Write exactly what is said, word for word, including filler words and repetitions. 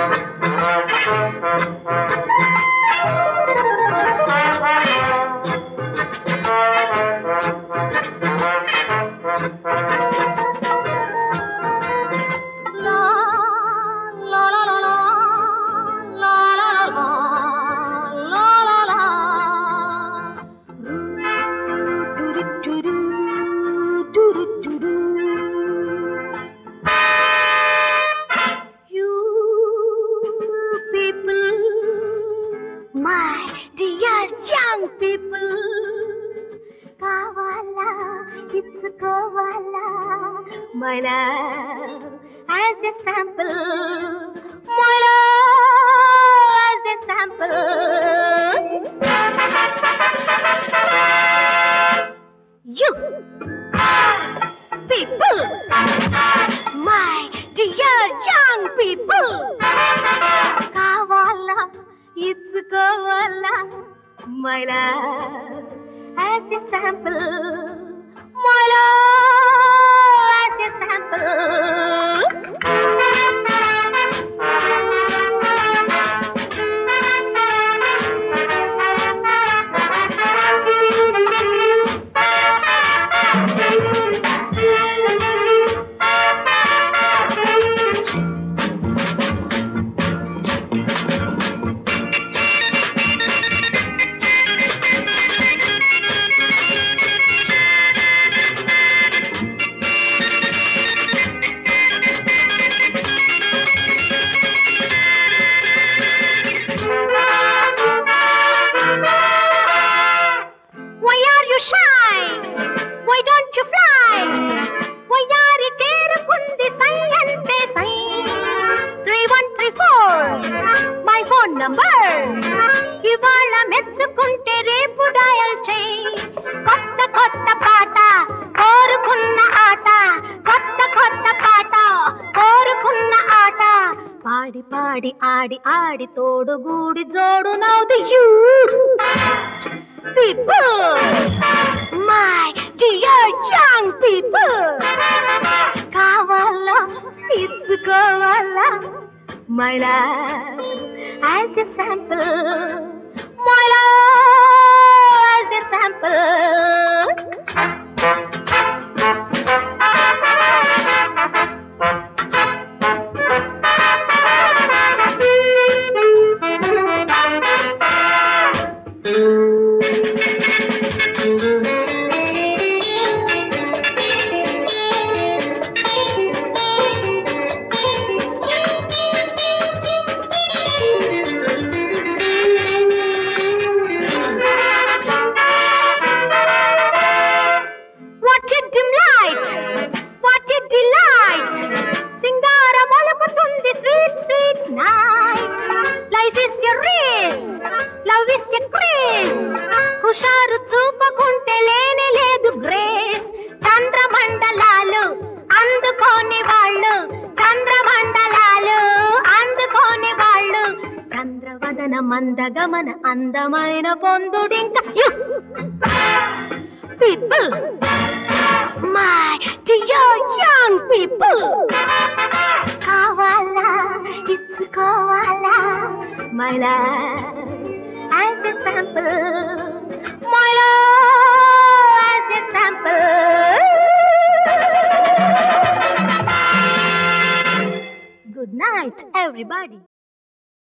People, kavala, it's kavala, my love, as a sample, my love, as a sample. You, people, my dear young people, kavala, it's kavala, my love, as a sample, my love, as a sample. Why don't you fly? Why are you there kundi sai ante sai? three one three four my phone number. Ivala మెచ్చుకుంటే రేపు dial చేయి. కొత్త కొత్త పాట కోరుకున్న ఆట, కొత్త కొత్త పాట కోరుకున్న ఆట, పాడి పాడి ఆడి ఆడి తోడుగూడి జోడు నవ్వుది you people, my dear young people, kavala, it's kavala, my love, as a sample, my love, as a sample. హుషారు చూపకుంటే లేనే లేదు గ్రేస్. చంద్రమండలాలు అందుకోని వాళ్ళు, చంద్రమండలాలు అందుకోని వాళ్ళు, చంద్రవదన మందగమన అందమైన పొందుడింక people, my dear young people, kavala, it's kavala, my love, as a sample, my love, as a sample. Good night, everybody.